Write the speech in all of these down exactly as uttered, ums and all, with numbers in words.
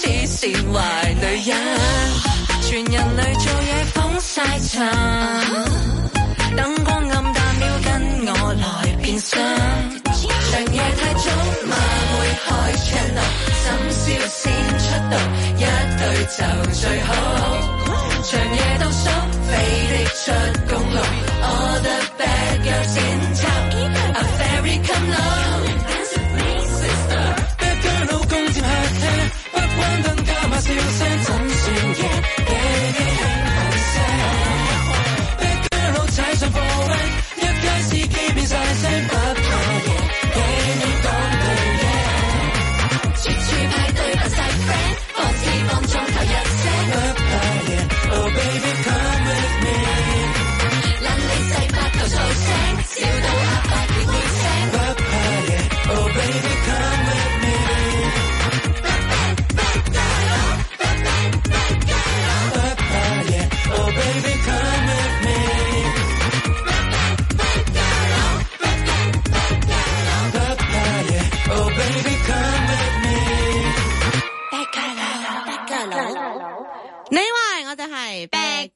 黐線壞女人，全人類做嘢風晒塵，燈光暗淡了跟我來變身，長夜太早晚會開 channel， 深宵先出道，一對就最好，長夜倒數飛的出公路 ，All the bad girls in town are very come low。Dance with me, sister。Bad girl 老公接客廳，不關燈加碼笑聲，怎算夜夜輕輕聲 ？Bad girl 老踩上貨位，一街司機變晒聲，不怕夜夜你講句嘢，處處派對扮晒 friend， 放肆放縱頭一聲，不怕夜 ，Oh baby come with me。懶你細發頭數聲，笑到阿伯要會聲，不怕夜 ，Oh baby come with me。Bad bad girl， bad bad bad girl， 不怕夜 ，Oh baby come with me。Bad bad girl， bad bad bad girl， 不怕夜 ，Oh baby come with me。Bad girl， bad girl， 你話我哋係 bad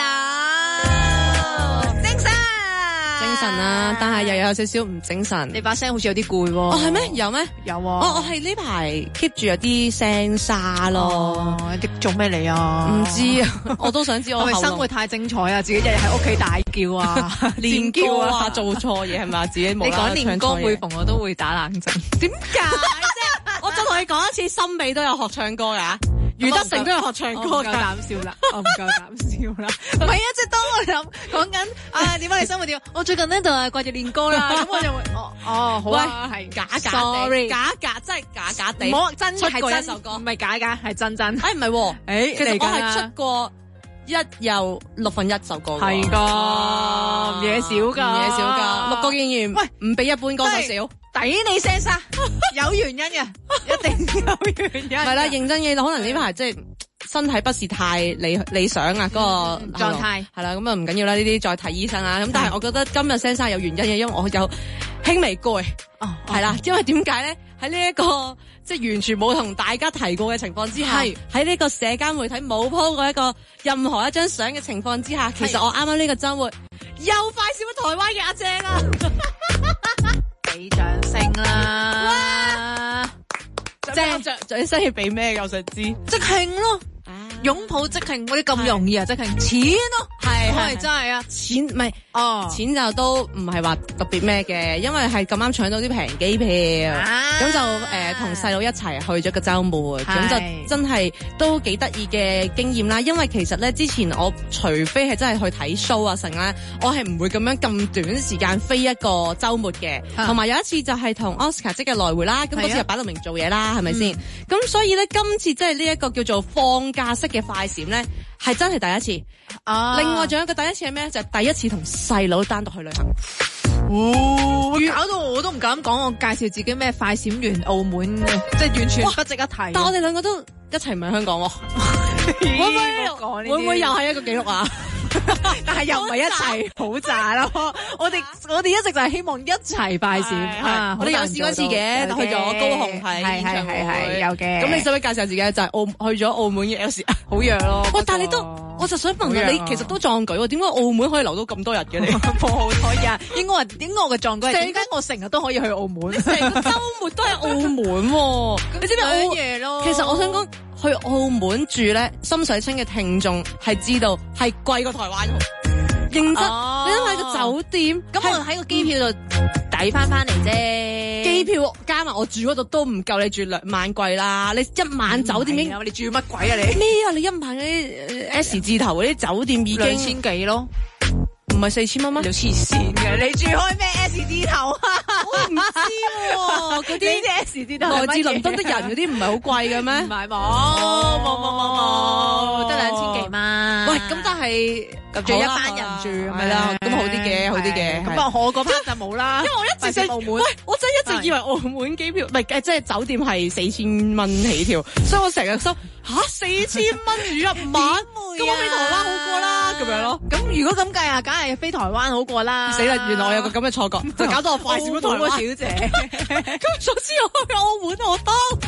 girl，精神精神啊！但係又有少少唔精神。 你把聲好似有啲攰喎。 哦，係咩？有咩？ 有啊。 我我係呢排 keep 住有啲聲沙咯。 哦，做咩嚟啊？ 唔知啊，我都想知我。 係咪生活太精彩啊？自己日日喺屋企大叫啊， 練歌啊，做錯嘢係咪？自己冇啦啦唱錯嘢。 你講練歌，每逢我都會打冷震。 點解啫？我再同你講一次，森美都有學唱歌㗎。余德成都有學唱歌㗎。 我唔夠膽笑啦，我唔夠膽笑啦。唔係啊，即係當我諗講緊啊點解你生活點？我最近呢就係掛住練歌啦，咁我就會哦哦好啊，係假假 ，sorry， 假假真係假假地。 唔好真出過一係首歌， 唔係假㗎，係真真。 哎唔係喎， 誒其實我係出過一又六分一首歌。 係㗎，唔嘢少㗎， 唔嘢少㗎，六個經驗，喂唔比一般歌手少。 抵你聲沙，有原因嘅，一定有原因。 係啦，認真嘅，可能呢排即係身體不是太理理想啊，嗰個狀態係啦，咁啊唔緊要啦，呢啲再睇醫生啦。咁但係我覺得今日聲沙有原因嘅，因為我有輕微攰， 哦， 係啦，因為點解咧？喺呢一個即係完全冇同大家提過嘅情況之下，喺呢個社交媒體冇 po 過一個任何一張相嘅情況之下，其實我啱啱呢個週末又快閃咗台灣嘅阿姐啦。 俾掌聲啦！ 哇！即係掌掌聲要俾咩？我想知。 即興咯，擁抱即興嗰啲咁容易啊！即興錢咯，係係真係啊！ 錢唔係哦， 錢就都唔係話特別咩嘅，因為係咁啱搶到啲平機票，咁就誒同細佬一齊去咗個週末，咁就真係都幾得意嘅經驗啦。因為其實咧之前我除非係真係去睇 show 啊成咧，我係唔會咁樣咁短時間飛一個週末嘅。同埋有一次就係同 Oscar 即嘅來回啦，咁嗰次又擺到明做嘢啦，係咪先？咁所以咧今次即係呢一個叫做放假式嘅快閃咧，係真係第一次。 啊！ 另外仲有一個第一次係咩？就係第一次同細佬單獨去旅行。 哦，搞到我都唔敢講，我介紹自己咩快閃完澳門嘅，即係完全不值一提。 但我哋兩個都一齊唔喺香港喎，會唔會會唔會又係一個記錄啊？ 但係又唔係一齊好渣咯。我哋我哋一直就係希望一齊快閃啊！ 我哋有試過一次嘅，去咗高雄睇演唱會， 有嘅。 咁你使唔使介紹自己？就係澳去咗澳門嘅 L C， 好弱咯。 喂，但係你都，我就想問下你，其實都壯舉喎？點解澳門可以留到咁多日嘅你？ 冇好多日，應該話點解我嘅壯舉係點解我成日都可以去澳門？ 成個週末都係澳門喎。你知唔知澳嘢咯？ 其實我想講。去澳門住咧，深水清嘅聽眾係知道係貴過台灣。認真， 哦、 你諗下個酒店， 咁我喺個機票度抵翻翻嚟啫。 機票加埋我住嗰度都唔夠你住兩萬貴啦。你一晚酒店已經， 你住乜鬼啊你？ 咩啊？你一晚嗰啲 S 字頭嗰啲酒店已經兩千幾咯。 唔係四千蚊咩？ 你黐線嘅，你住開咩 S 字頭啊？ 我唔知喎，嗰啲 S 字頭來自倫敦的人嗰啲唔係好貴嘅咩？ 唔係冇冇冇冇冇，得兩千幾蚊。 喂，咁但係咁仲有一班人住， 係啦，咁好啲嘅，好啲嘅。 咁啊，我嗰班就冇啦， 因為我一直喺澳門，喂，我真係一直以為澳門機票唔係，即係酒店係四千蚊起跳，所以我成日心吓四千蚊住一晚，咁我飛台灣好過啦，咁樣咯。 咁如果咁計啊，梗係飛台灣好過啦。 死啦！原來我有個咁嘅錯覺，就搞到我快閃咗台灣小姐。 咁早知我去澳門好多。 咁又唔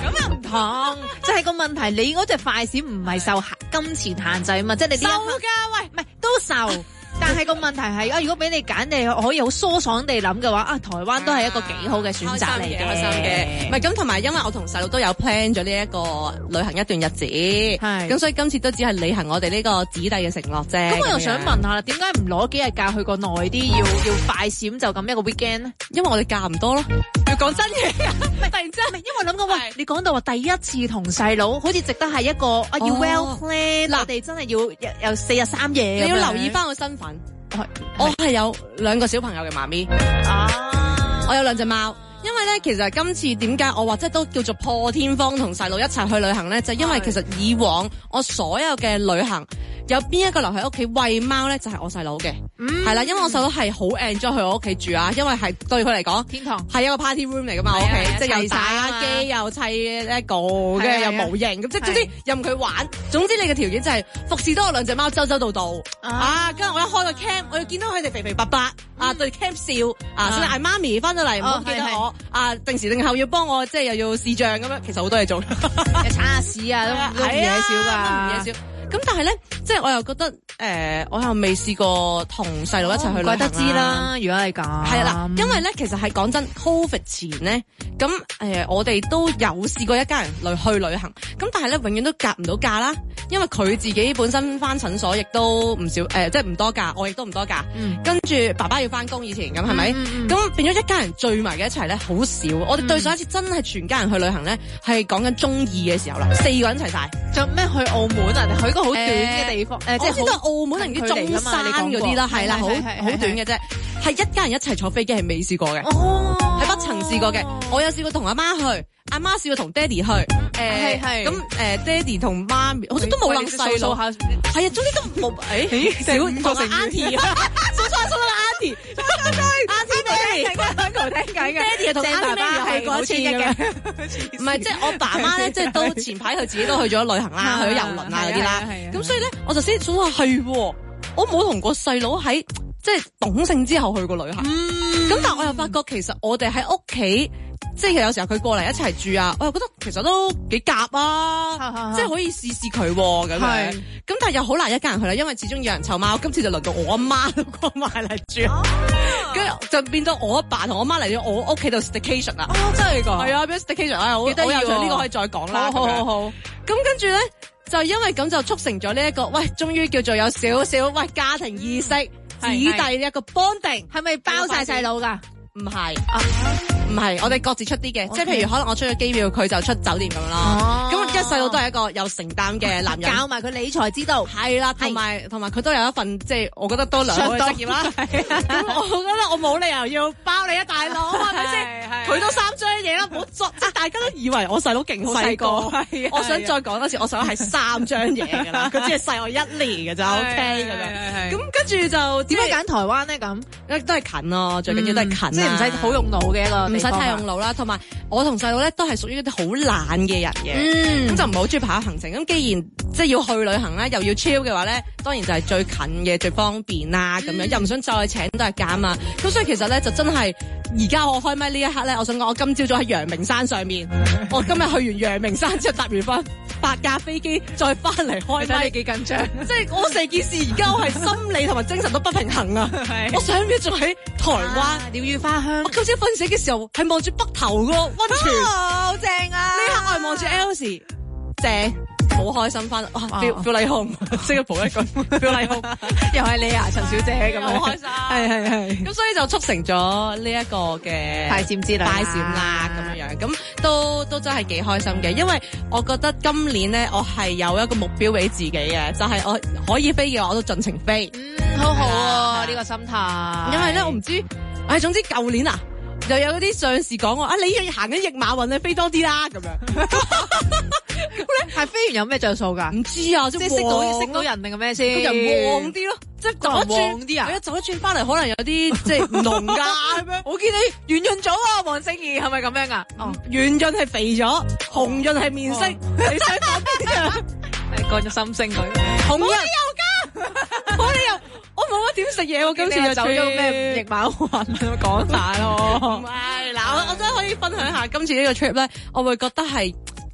同，就係個問題，你嗰隻快閃唔係受金錢限制啊嘛，即係你呢一刻受㗎，喂， 唔係都受。但係個問題係啊，如果俾你揀，你可以好疏爽地諗嘅話，啊，台灣都係一個幾好嘅選擇嚟嘅， 開心嘅。唔係咁，同埋因為我同細佬都有 plan 咗呢一個旅行一段日子，係咁，所以今次都只係履行我哋呢個子弟嘅承諾啫。 咁我又想問下啦，點解唔攞幾日假去個耐啲，要要快閃就咁一個 weekend 咧？ 因為我哋假唔多咯。要講真嘢㗎， 唔係突然之間，唔係因為諗過喂，你講到話第一次同細佬，好似值得係一個啊要 well plan，我哋真係要有四日三夜。 你要留意翻個身份。我係有兩個小朋友嘅媽咪，啊，我有兩隻貓。因為咧，其實今次點解我話即係都叫做破天荒同細佬一齊去旅行咧，就係因為其實以往我所有嘅旅行有邊一個留喺屋企餵貓咧，就係我細佬嘅，係啦，因為我細佬係好 enjoy 去我屋企住啊，因為係對佢嚟講天堂，係一個 party room 嚟噶嘛，我屋企即係又打機又砌 lego 嘅又模型咁，即係總之任佢玩。總之你嘅條件就係服侍多我兩隻貓周周到到啊，跟住我一開個 cam， 我要見到佢哋肥肥白白啊，對 cam 笑啊，甚至嗌媽咪翻到嚟唔好記得我。啊，定時定候要幫我，即係又要視像咁樣，其實好多嘢做， 又鏟下屎啊，都都唔嘢少噶， 唔嘢少。咁但係咧，即係我又覺得，誒、呃，我又未試過同細路一齊去旅行啦。怪得知啦，如果係咁。係啦，因為咧，其實係講真 ，Covid 前咧，咁誒、呃，我哋都有試過一家人去去旅行，咁但係咧，永遠都夾唔到假啦，因為佢自己本身返診所亦都唔少，誒、呃，即係唔多假，我亦都唔多假。嗯。跟住爸爸要返工，以前咁係咪？咁、嗯嗯、變咗一家人聚埋嘅一齊咧，好少。嗯、我哋對上一次真係全家人去旅行咧，係講緊中二嘅時候啦，四個人一齊晒。做咩去澳門啊？去個好短嘅地方，誒、呃，即係好多澳門定啲中山嗰啲啦，係啦，好好短嘅啫，係一家人一齊坐飛機係未試過嘅，哦，係不曾試過嘅。我有試過同阿媽去，阿媽試過同爹哋去，誒、呃，係咁誒，爹哋同媽咪好似都冇諗細路，係啊，總之都冇，誒、欸，小同阿 auntie，數錯數啦 auntie，阿 auntie 爹哋，uncle 聽緊嘅，爹哋同阿爸爸去過一次嘅，唔係，即係我爸媽咧，即係都前排佢自己都去咗旅行啦，去咗遊輪啊嗰啲啦，咁所以咧，我就先數話係，我冇同個細佬喺即係懂性之後去過旅行，咁、嗯、但係我又發覺其實我哋喺屋企。即係有時候佢過嚟一齊住啊，我又覺得其實都幾夾啊，哈哈即係可以試試佢咁樣。咁但係又好難一家人去啦，因為始終有人湊貓。今次就輪到我阿媽都過埋嚟住，跟住、啊、就變到我阿爸同我媽嚟咗我屋企度 staycation 啦。哦，真係㗎？係啊，變咗 staycation 啊，好得意喎。呢、呢個可以再講啦。好好好。咁跟住咧，就因為咁就促成咗呢一個，喂，終於叫做有少少喂家庭意識，子弟一個 bonding，係咪包晒細佬㗎？唔係，唔係，我哋各自出啲嘅， Okay. 即係譬如可能我出咗機票，佢就出酒店咁樣咯。咁一細佬都係一個有承擔嘅男人，教埋佢理財之道。係啦，同埋同埋佢都有一份即係我覺得都良好嘅職業啦。咁我覺得我冇理由要包你啊，大佬，係咪先？佢都三張嘢啦，唔好作，即係大家都以為我細佬勁細個。我想再講多次，我細佬係三張嘢㗎啦，佢只係細我一年㗎咋 ，OK 咁樣。咁跟住就點解揀台灣咧？咁都係近咯，最緊要都係近。唔使好用腦嘅一個，唔使太用腦啦。同埋我同細佬咧都係屬於一啲好懶嘅人嘅，咁、嗯、就唔係好中意排行程。咁既然即係要去旅行咧，又要 chill 嘅話咧，當然就係最近嘅最方便啦。咁、嗯、樣又唔想再請都係假啊。咁所以其實咧就真係而家我開咪呢一刻咧，我想講我今朝早喺陽明山上面，我今日去完陽明山之後搭完翻八架飛機再翻嚟開咪，幾緊張。即係我成件事而家我係心理同埋精神都不平衡啊！我上邊仲喺台灣鳥語花香，我今朝瞓醒嘅時候係望住北投個溫泉，好正啊！呢刻我係望住 Elsie， 正，好開心翻，哇 feel feel like home， 識得補一句 feel like home， 又係你啊陳小姐咁樣，好開心，係係係，咁所以就促成咗呢一個嘅快閃之旅，快閃啦咁樣樣，咁都都真係幾開心嘅，因為我覺得今年咧我係有一個目標俾自己嘅，就係、是、我可以飛嘅話我都盡情飛，嗯，好好啊呢個心態，因為咧我唔知。唉，總之舊年啊，又有嗰啲上司講我啊，你要行緊驛馬運，你飛多啲啦咁樣。咁咧係飛完有咩着數㗎？唔知啊，即係識到識到人定係咩先？個人旺啲咯，即係走一轉啲啊！走一轉翻嚟，可能有啲即係唔同㗎咁樣。我見你圓潤咗啊，黃聖怡係咪咁樣啊？哦，圓潤係肥咗，紅潤係面色。你想講邊啊？係講咗心聲佢。紅潤有㗎，我哋又。我冇乜點食嘢喎，今次又走咗咩驛馬運講晒咯。唔係，嗱，我我真係可以分享下今次呢個 trip 咧，我會覺得係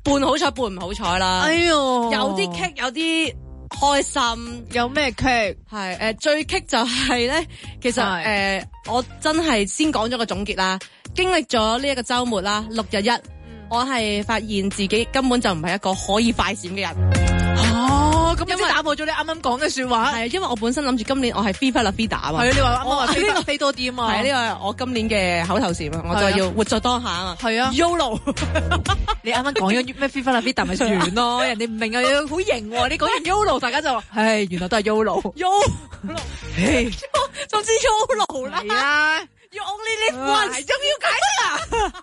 半好彩半唔好彩啦。 哎呦， 有啲棘，有啲開心。 有咩棘？ 係誒、呃、最棘就係咧，其實誒、呃、我真係先講咗個總結啦。經歷咗呢一個週末啦，六日一，嗯、我係發現自己根本就唔係一個可以快閃嘅人。 哦，咁即係打破咗你啱啱講嘅説話。 係啊，因為我本身諗住今年我係 Viva La Vida 啊嘛。係啊， 你話啱啱話飛呢個飛多啲啊嘛。係啊，呢個係我今年嘅口頭禪啊，我就要活在當下啊嘛。 係啊 ，YOLO。 你啱啱講咗咩 Viva La Vida 咪完咯？人哋唔明啊，好型喎！你講完 YOLO， 大家就話，唉，原來都係 YOLO。YOLO， 總之 YOLO 啦。係啊。You only live once，仲要解釋啊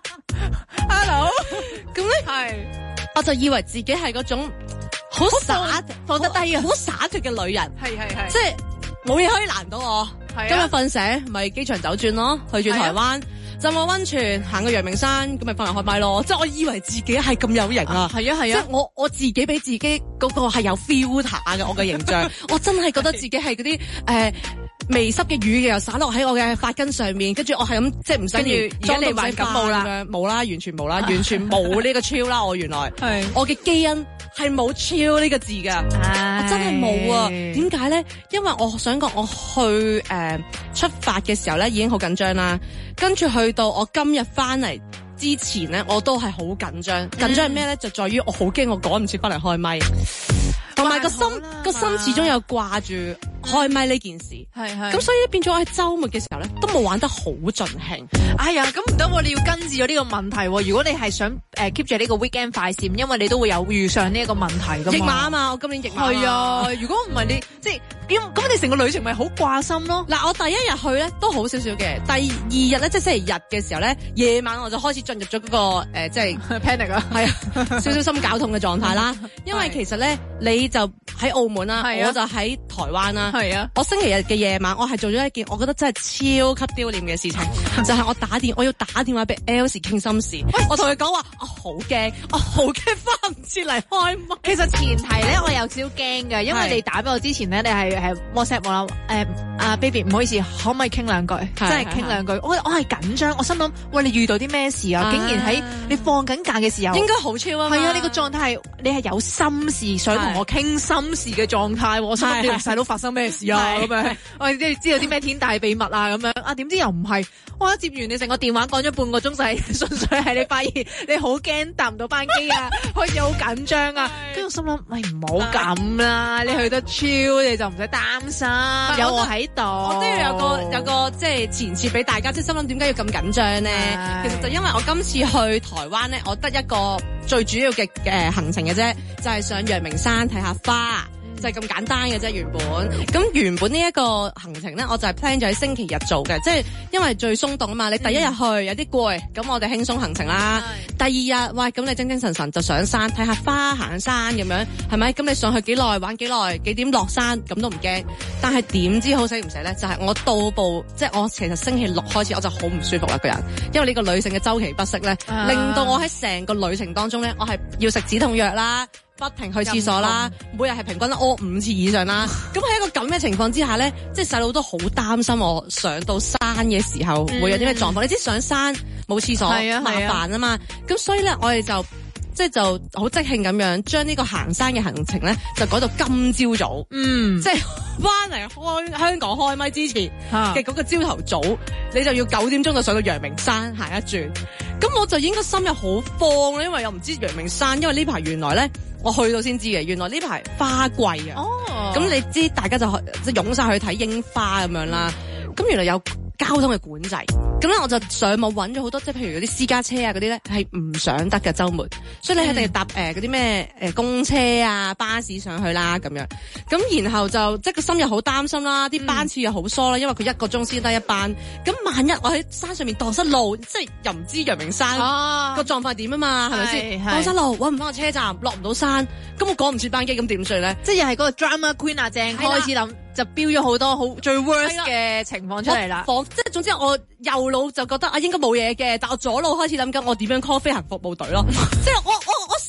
？Hello， 咁咧係，我就以為自己係嗰種好灑放得低啊，好灑脫嘅女人。係係係，即係冇嘢可以難到我。係啊，今日瞓醒咪機場走轉咯，去住台灣。浸個溫泉，行個陽明山，咁咪翻嚟開麥咯。即係我以為自己係咁有型啊！係啊係啊！即係我我自己俾自己嗰個係有 filter 嘅我嘅形象，我真係覺得自己係嗰啲誒微濕嘅雨嘅又灑落喺我嘅髮根上面，跟住我係咁即係唔使而家你患感冒啦，冇啦，完全冇啦，完全冇呢個超啦！我原來係我嘅基因係冇超呢個字㗎，我真係冇啊！點解咧？因為我想講我去誒、呃、出發嘅時候咧已經好緊張啦，跟住去到我今日翻嚟之前咧，我都係好緊張。緊張係咩咧？就在於我好驚我趕唔切翻嚟開咪，同埋個心個心始終有掛住開咪呢件事。係係。咁所以變咗我喺週末嘅時候咧，都冇玩得好盡興。 哎呀，咁唔得喎！你要根治咗呢個問題喎。如果你係想誒 keep 住呢個 weekend 快閃，因為你都會有遇上呢一個問題噶嘛。 逆馬啊嘛，我今年逆馬。 係啊，如果唔係你即係咁，咁你成個旅程咪好掛心咯。 嗱，我第一日去咧都好少少嘅，第二日咧即係星期日嘅時候咧，夜晚我就開始進入咗嗰、那個誒、呃、即係 panic 啊，係啊，少少心絞痛嘅狀態啦。因為其實咧，你就喺澳門啦，我就喺台灣啦。係啊，我星期日嘅夜晚，我係做咗一件我覺得真係超級丟臉嘅事情，就係我打電我要打電話俾 Elsie 傾心事。我同佢講話，我好驚，我好驚翻唔切嚟開麥。 其實前提咧，我有少少驚嘅，因為你打俾我之前咧，你係係 WhatsApp 我啦，誒啊 baby 唔好意思，可唔可以傾兩句？真係傾兩句。我我係緊張，我心諗，喂，你遇到啲咩事啊？竟然喺你放緊假嘅時候， 應該好超啊！ 係啊，你個狀態係你係有心事想同我傾心事嘅狀態。我心諗你同細佬發生咩事啊？咁樣，我即係知道啲咩天大秘密啊？咁樣啊？點知又唔係？哇！接完你成個電話講咗半個鐘，就係純粹係你發現你好驚搭唔到班機啊，開始好緊張啊。跟住我心諗，喂，唔好咁啦，你去得超你就唔使擔心，有我喺度。 我都要有個有個即係前設俾大家，即係心諗點解要咁緊張咧？其實就因為我今次去台灣咧，我得一個最主要嘅誒、呃、行程嘅啫，就係、是、上陽明山睇下花。就係咁簡單嘅啫，原本咁原本呢一個行程咧，我就係 plan 咗喺星期日做嘅，即係因為最鬆動啊嘛。你第一日去有啲攰，咁我哋輕鬆行程啦。第二日，喂，咁你精精神神就上山睇下花，行山咁樣，係咪？咁你上去幾耐玩幾耐，幾點落山，咁都唔驚。但係點知好死唔死咧？就係、是、我到步，即係我其實星期六開始我就好唔舒服啦個人，因為呢個女性嘅週期不適咧，令到我喺成個旅程當中咧，我係要食止痛藥啦。不停去廁所啦，每日係平均屙五次以上啦。咁喺一個咁嘅情況之下咧，即係細佬都好擔心我上到山嘅時候會有啲咩狀況。嗯、你知上山冇廁所，係啊，麻煩啊嘛。咁所以咧，我哋就即係就好即興咁樣將呢個行山嘅行程咧，就改到今朝早。嗯，即係翻嚟開香港開咪之前嘅嗰個朝頭早，你就要九點鐘就上到陽明山行一轉。咁我就應該心入好慌啦，因為又唔知陽明山，因為呢排原來咧。我去到先知嘅，原來呢排花季啊！哦，咁你知大家就即係湧晒去睇櫻花咁樣啦。咁原來有交通嘅管制，咁咧我就上網揾咗好多，即係譬如嗰啲私家車啊嗰啲咧係唔上得嘅週末，所以你一定要搭誒嗰啲咩誒公車啊巴士上去啦咁樣。咁然後就即係個心又好擔心啦，啲班次又好疏啦，因為佢一個鐘先得一班。咁萬一我喺山上面蕩失路，即係又唔知陽明山個狀況點啊嘛，係咪先？蕩失路揾唔翻個車站，落唔到山，咁我趕唔切班機，咁點算咧？ 即係又係嗰個 drama queen 啊正開始諗。就標咗好多好最 worst 嘅情況出嚟啦， 即係總之我右腦就覺得啊應該冇嘢嘅，但我左腦開始諗緊我點樣 call 飛行服務隊咯，即係我我我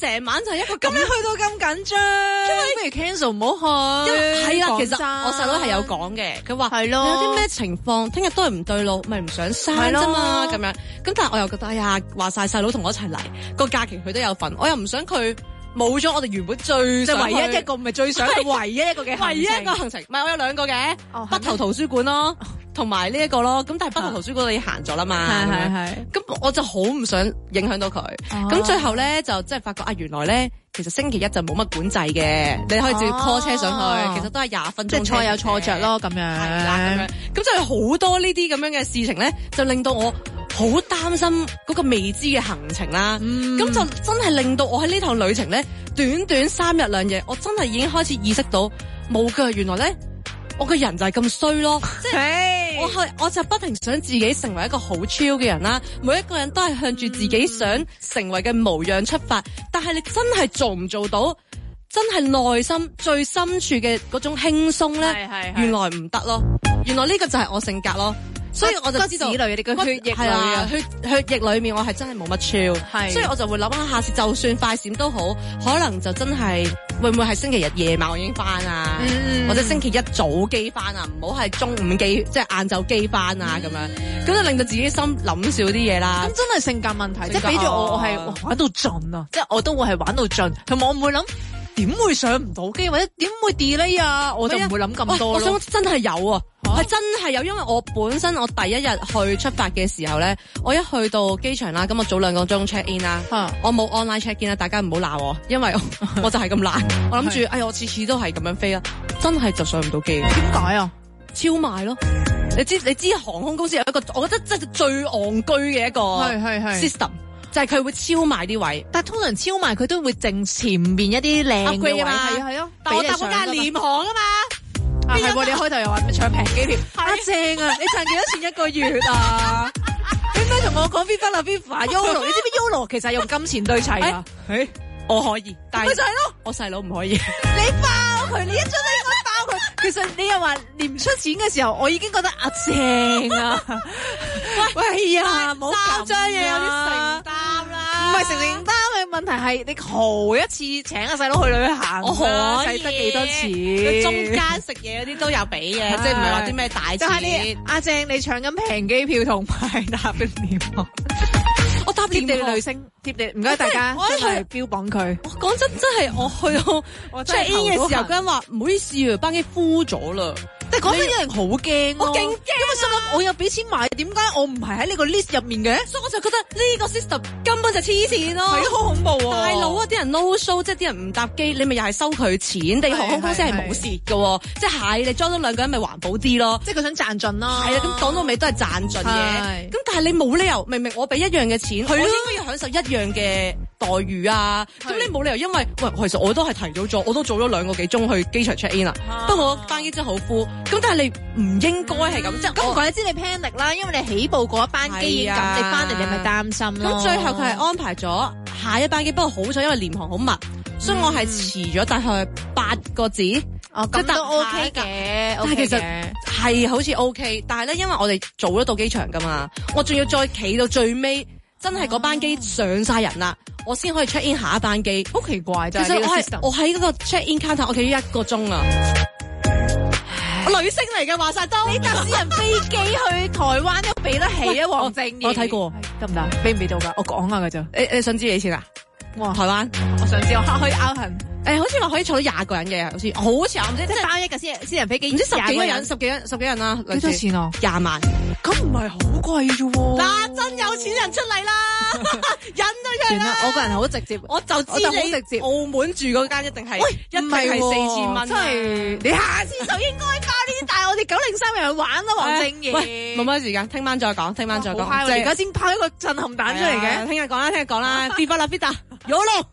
成晚就係一個咁。 咁你去到咁緊張，因為不如 cancel 唔好去。 係啦，其實我細佬係有講嘅，佢話係咯，有啲咩情況，聽日都係唔對路，咪唔想生啫嘛咁樣。咁但係我又覺得，哎呀，話晒細佬同我一齊嚟，個假期佢都有份，我又唔想佢冇咗我哋原本最即係唯一一個，唔係最想佢唯一一個嘅唯一一個行程。唔係我有兩個嘅，北投圖書館咯。同埋呢一個咯，咁但係北投圖書館你行咗啦嘛，係係係，咁我就好唔想影響到佢，咁、哦、最後咧就即係發覺啊，原來咧其實星期一就冇乜管制嘅，你可以直接 call 車上去，哦、其實都係廿分鐘，即係錯有錯着咯，咁樣係啦，咁樣，咁就有好多呢啲咁樣嘅事情咧，就令到我好擔心嗰個未知嘅行程啦，咁、嗯、就真係令到我喺呢趟旅程咧，短短三日兩夜，我真係已經開始意識到冇㗎，原來咧。我個人就係咁衰咯，即係我係我就不停想自己成為一個好 chill 嘅人啦。每一個人都係向住自己想成為嘅模樣出發，但係你真係做唔做到？真係內心最深處嘅嗰種輕鬆咧，原來唔得咯。原來呢個就係我性格咯。所以我就知道骨子裏嘅血液係啊，血血液裏面我係真係冇乜 chill，所以我就會諗下，下次就算快閃都好，可能就真係會唔會係星期日夜晚我已經翻啊，嗯、或者星期一早機翻啊，唔好係中午機，即係晏晝機翻啊咁樣，咁就令到自己心諗少啲嘢啦。咁真係性格問題，即係俾咗我，我係玩到盡啊，即係我都會係玩到盡，同埋我唔會諗。點會上唔到機或者點會 delay 啊？我就唔會諗咁多咯。我想真係有啊，係、啊、真係有，因為我本身我第一日去出發嘅時候咧，我一去到機場啦，咁我早兩個鐘 check in 啦，啊、我冇 online check in 啦，大家唔好鬧我，因為我，我就係咁懶，我諗住，哎呀，我次次都係咁樣飛啦，真係就上唔到機。點解啊？超賣咯！你知你知航空公司有一個，我覺得真係最戇居嘅一個 system。就係佢會超賣啲位，但係通常超賣佢都會剩前面一啲靚嘅位，係啊係咯。但我搭嗰間廉航啊嘛，係喎，你開頭又話搶平機票，啊正啊！你賺幾多錢一個月啊？點解同我講 Viva La Viva Yolo？ 你知唔知 Yolo 其實係用金錢對砌㗎？誒，我可以，但係咪就係咯？我細佬唔可以。你爆佢，你一出都應該爆佢。其實你又話連唔出錢嘅時候，我已經覺得啊正啊！喂呀，冇三張嘢有啲承擔啦，唔係承唔擔嘅問題係你豪一次請個細佬去旅行，我可以使得幾多錢？中間食嘢嗰啲都有俾嘅，即係唔係話啲咩大錢。就係你阿正，你搶緊平機票同埋搭嘅廉航，我搭貼地女星貼地，唔該大家真係標榜佢。講真，真係我去到 check in 嘅時候，嗰人話唔好意思啊，班機 full 咗啦。但係講真，一定好驚，我勁驚，因為心諗我有俾錢買，點解我唔係喺呢個 list 入面嘅？所以我就覺得呢個 system 根本就黐線咯，係好恐怖喎！大佬啊，啲人 no show，即係啲人唔搭機，你咪又係收佢錢，地航空公司係冇蝕嘅，即係係你裝咗兩個人咪環保啲咯，即係佢想賺盡咯。係啊，咁講到尾都係賺盡嘅，咁但係你冇理由，明明我俾一樣嘅錢，我應該要享受一樣嘅待遇啊！咁你冇理由因為喂，其實我都係提早咗，我都早咗兩個幾鐘去機場 check in 啦，不過我班機真係好 full。咁但係你唔應該係咁，即係咁唔怪得知你 panic 啦，因為你起步嗰一班機已經咁，你翻嚟你咪擔心咯。咁最後佢係安排咗下一班機，不過好彩因為廉航好密，所以我係遲咗大概八個字。哦，咁都 OK 嘅，但係其實係好似 OK，但係咧因為我哋早咗到機場噶嘛，我仲要再企到最尾，真係嗰班機上晒人啦，我先可以 check in 下一班機。好奇怪，其實我係我喺嗰個 check in counter 我企咗一個鐘啊。女星嚟嘅話晒都，你搭私人飛機去台灣都俾得起啊，黃正義。我睇過，得唔得？俾唔俾到噶？我講下噶咋？你你想知幾錢啊？哇！台灣，我想知，我可以拗痕。誒，好似話可以坐到廿個人嘅，好似好似我唔知，即係包一架私私人飛機，唔知十幾個人，十幾人，十幾人啦。幾多錢啊？廿萬。咁唔係好貴啫喎。嗱，真有錢人出嚟啦，忍都忍啦。我個人好直接，我就知你直接。澳門住嗰間一定係，喂，一定係四千蚊。真係，你下次就應該包呢啲帶我哋九零三嘅人玩啦，黃正義。喂，冇乜時間，聽晚再講，聽晚再講。而家先拋一個震撼彈出嚟嘅，聽日講啦，聽日講啦。Viva La Vida，Yolo。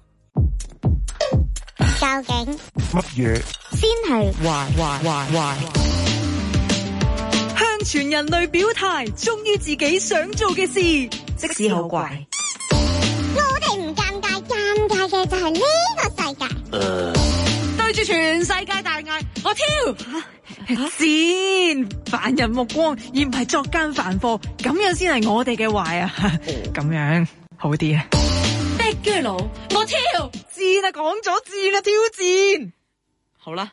究竟乜嘢先係壞壞壞壞？ 向全人類表態，忠於自己想做嘅事，即使好怪。 我哋唔尷尬，尷尬嘅就係呢個世界。 呃、 對住全世界大嗌，我挑先凡人目光，而唔係作奸犯科，咁樣先係我哋嘅壞啊！咁樣好啲啊！ 赤居佬，我跳戰啊，講咗戰啊，挑戰。 好啦。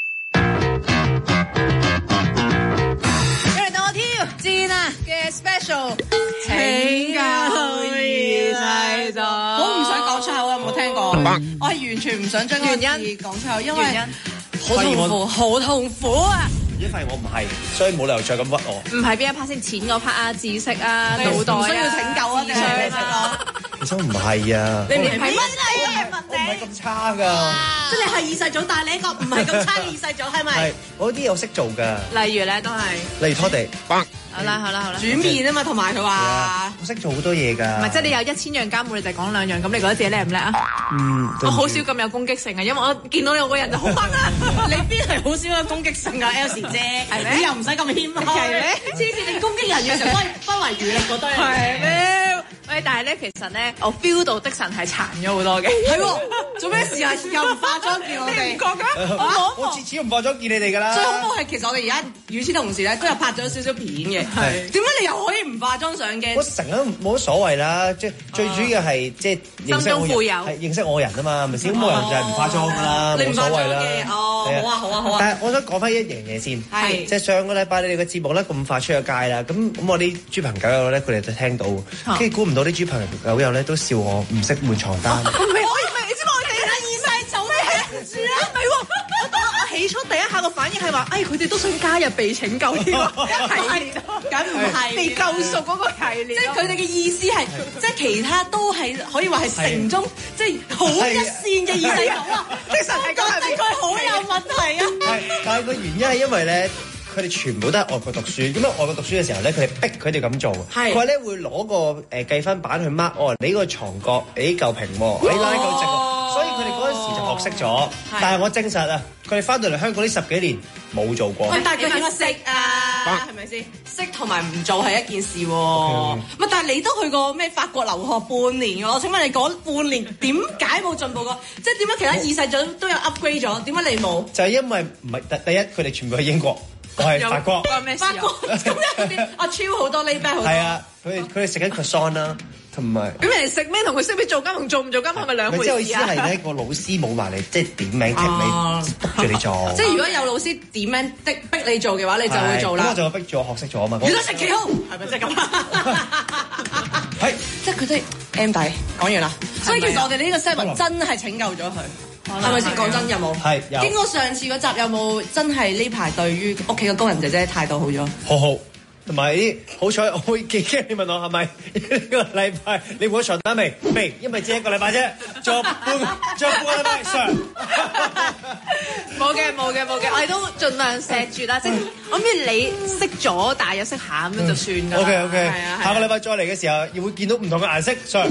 戰啊嘅 special 拯救二世祖，我唔想講出口啊！有冇聽過？我係完全唔想將個字講出口，因為好痛苦，好痛苦啊！ 已經發現我唔係，所以冇理由再咁屈我。 唔係邊一 part 先？錢嗰 part 啊，知識啊，腦袋啊， 需要拯救啊！定係你想講？ 其實我唔係啊， 你連係乜嚟啊？我唔係咁差㗎， 即係你係二世祖，但係你一個唔係咁差嘅二世祖，係咪？ 係我啲有識做㗎。 例如咧，都係例如拖地。 好啦好啦好啦， 煮麵啊嘛，同埋佢話我識做好多嘢㗎。 唔係即係你有一千樣家務，你就講兩樣，咁你覺得自己叻唔叻啊？ 嗯， 我好少咁有攻擊性啊，因為我見到有個人就好猛啊！ 你邊係好少有攻擊性㗎 ，Elsie 姐， 係咩？ 你又唔使咁謙虛， 係咩？ 黐線，你攻擊人嘅時候不不遺餘力嗰堆人。 係咩？喂，但係咧，其實咧，我 feel 到的神係殘咗好多嘅。 係喎，做咩事啊？又唔化妝見我哋？ 你唔覺㗎？我我次次都唔化妝見你哋㗎啦。 最恐怖係其實我哋而家與此同時咧，都有拍咗少少片嘅。係點解你又可以唔化妝上鏡？ 我成日都冇乜所謂啦，即係最主要係即係認識我人，係認識我人啊嘛，係咪先？咁我人就係唔化妝㗎啦，冇所謂啦。 哦，好啊，好啊，好啊。 但係我想講翻一樣嘢先， 係即係上個禮拜你哋嘅節目咧咁快出咗街啦，咁咁我啲豬朋狗友咧佢哋就聽到，跟住估唔到啲豬朋狗友咧都笑我唔識換床單。 唔係我唔係，你知唔知我哋睇二世祖咩住啊？唔係喎，我當我起初第一下個反應係話，哎佢哋都想加入被拯救呢個系列， 梗唔係被救贖嗰個系列。 即係佢哋嘅意思係，即係其他都係可以話係城中即係好一線嘅二世祖啊！ 即係係覺得佢好有問題啊！ 係，但係個原因係因為咧。佢哋全部都係外國讀書，咁樣外國讀書嘅時候咧，佢哋逼佢哋咁做。佢話咧會攞個誒計分板去 mark，哦，你個床角你夠平喎，你拉夠直喎，所以佢哋嗰陣時就學識咗。但係我證實啊，佢哋翻到嚟香港呢十幾年冇做過。 但係佢點解識啊？係咪先？識同埋唔做係一件事喎。咪但係你都去過咩法國留學半年㗎？我請問你講半年點解冇進步過？即係點解其他二世祖都有 upgrade 咗？點解你冇？ 就係因為唔係第第一，佢哋全部喺英國。我係法國， 法國咁入邊阿超好多 layback 好多。係啊，佢哋佢哋食緊 croissant 啦，同埋。 咁人哋食咩同佢識唔識做監同做唔做監係咪兩回事啊？ 即係意思係咧，個老師冇埋嚟，即係點名剔你，逼住你做。 即係如果有老師點名逼逼你做嘅話，你就會做啦。 咁我就逼住我學識咗啊嘛。 如果食幾好，係咪即係咁？係，即係佢都 M 底講完啦。所以其實我哋呢個 set 真係拯救咗佢。係咪先？講真有冇？ 係有。經過上次嗰集有冇真係呢排對於屋企嘅工人姐姐態度好咗？ 好好，同埋啲好彩，我會記驚你問我係咪呢個禮拜你換咗床單未？未，因為只一個禮拜啫，做半做半個禮拜上。 冇嘅冇嘅冇嘅，我哋都盡量錫住啦，即係我諗你識咗，但係又識下咁樣就算㗎啦。 OK OK，下個禮拜再嚟嘅時候，又會見到唔同嘅顏色上。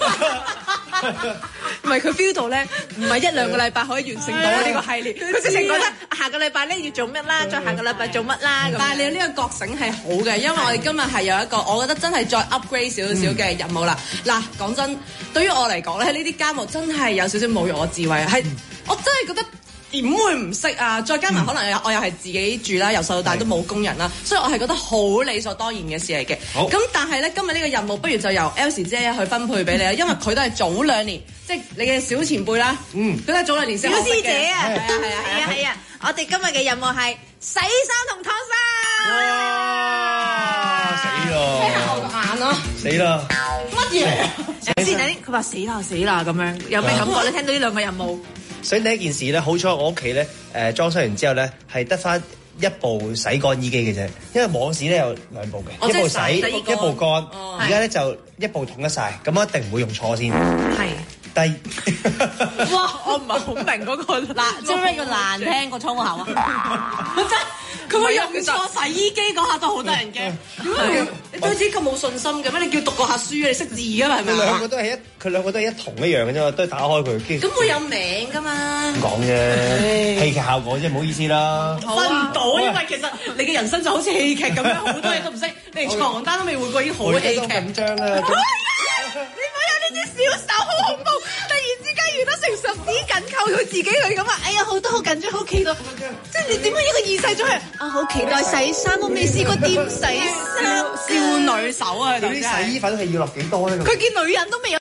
唔係佢 feel 到咧，唔係一兩個禮拜可以完成到呢個系列。佢直情覺得下個禮拜咧要做乜啦，再下個禮拜做乜啦。 但係你呢個覺醒係好嘅，因為我哋今日係有一個，我覺得真係再 upgrade 少少嘅任務啦。嗱、嗯，講真，對於我嚟講咧，呢啲家務真係有少少侮辱我智慧啊！係，我真係覺得。點會唔識啊？再加埋可能我又係自己住啦，由細到大都冇工人啦，所以我係覺得好理所當然嘅事嚟嘅。咁但係咧，今日呢個任務不如就由 Elsie 姐去分配俾你啦，因為佢都係早兩年，即係你嘅小前輩啦。嗯，佢都係早兩年先學識嘅。小師姐啊，係啊係啊係啊係啊！我哋今日嘅任務係洗衫同燙衫。 哇！死咯！ 睇下我眼咯。 死啦！ 乜嘢？ 先佢話死啦死啦咁樣，有咩感覺咧？聽到呢兩個任務。 所以呢一件事咧，好彩我屋企咧誒裝修完之後咧，係得翻一部洗乾衣機嘅啫。因為網市咧有兩部嘅，一部洗，一部乾。而家咧就一部統一晒，咁我一定唔會用錯先。係。第哇！我唔係好明嗰個嗱，即係咩叫難聽個粗口啊？真佢會用錯洗衣機嗰下都好得人驚。點解你對自己咁冇信心嘅咩？你叫讀過下書，你識字㗎嘛？係咪？ 佢兩個都係一，佢兩個都係一同一樣嘅啫嘛，都係打開佢。 咁會有名㗎嘛？ 講啫，戲劇效果啫，唔好意思啦。 分唔到，因為其實你嘅人生就好似戲劇咁樣，好多嘢都唔識，你連床單都未換過，已經好戲劇。 緊張啊！ 你唔好有呢啲小手，好恐怖！突然之間遇到成十指緊扣佢自己去咁啊！哎呀，好多好緊張，好期待。即係你點解一個二世祖係啊？好期待洗衫，我未試過掂洗衫。 少女手啊！ 嗰啲洗衣粉係要落幾多咧？ 佢見女人都未有呢啲咁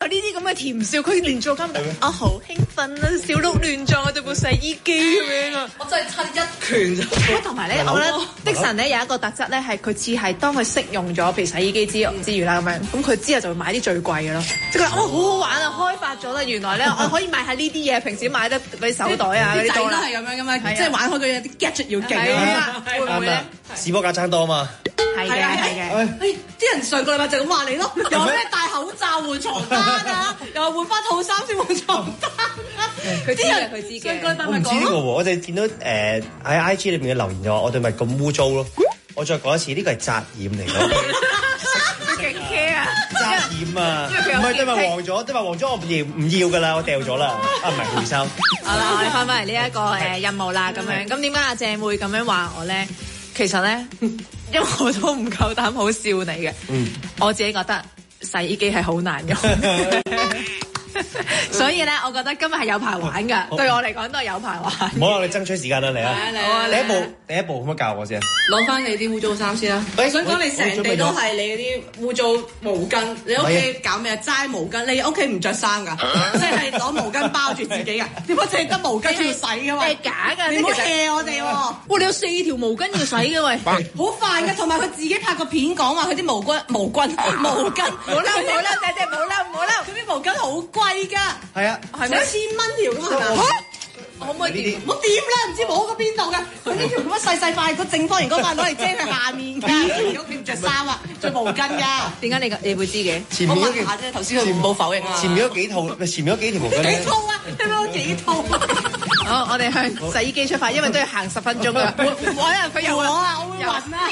嘅甜笑，佢連續咁，我好興奮啊，小鹿亂撞啊對部洗衣機咁樣啊！ 我真係七一拳啫。 同埋咧，我覺得的神咧有一個特質咧，係佢似係當佢識用咗，譬如洗衣機之之餘啦咁樣，咁佢之後就會買啲最貴嘅咯。即係佢話哦好好玩啊，開發咗啦，原來咧我可以買下呢啲嘢，平時買得嗰啲手袋啊嗰啲都係咁樣噶嘛，即係玩開佢有啲 gadget 要勁啊，會唔會咧？ 士波架撐多嘛？ 係嘅係嘅。 誒啲人上個禮拜就咁話你咯，有咩戴口罩換床單啊，又話換翻套衫先換床單啊， 佢知嘅佢知嘅。 我唔知呢個喎，我哋見到誒喺 I G 裏面嘅留言就話我哋咪咁污糟咯。我再講一次，呢個係紮染嚟嘅。 勁 care 啊！ 紮染啊，唔係對埋黃咗，對埋黃咗我唔要唔要㗎啦，我掉咗啦，啊唔係回收。 好啦，我哋翻返嚟呢一個誒任務啦，咁樣咁點解阿鄭會咁樣話我咧？其實咧，因為我都唔夠膽好笑你嘅，嗯、我自己覺得洗衣機係好難用。所以咧，我覺得今日係有排玩㗎，對我嚟講都係有排玩。 唔好啦，我哋爭取時間啦，嚟啊！第一步，第一步可唔可以教我先？ 攞翻你啲污糟衫先啦。我想講你成地都係你嗰啲污糟毛巾，你屋企搞咩啊？齋毛巾，你屋企唔着衫㗎，即係攞毛巾包住自己㗎。點解淨係得毛巾要洗㗎嘛？ 係假㗎， 你唔好氣我哋喎。 哇！你有四條毛巾要洗嘅喂， 好煩㗎。同埋佢自己拍個片講話佢啲毛巾、毛巾、毛巾， 冇嬲冇嬲，姐姐冇嬲冇嬲， 佢啲毛巾好貴㗎。 係啊， 成一千蚊條㗎嘛係咪？可唔可以掂？我掂啦，唔知摸過邊度㗎？佢呢條咁樣細細塊，個正方形嗰塊攞嚟遮佢下面㗎。如果佢唔着衫啊，着毛巾㗎。點解你你會知嘅？ 前面嗰下啫，頭先佢冇否認啊。 前面嗰幾套，前面嗰幾條毛巾。 幾套啊？有冇幾套？ 好，我哋向洗衣機出發，因為都要行十分鐘㗎。我啊，佢又我啊，我會暈啊！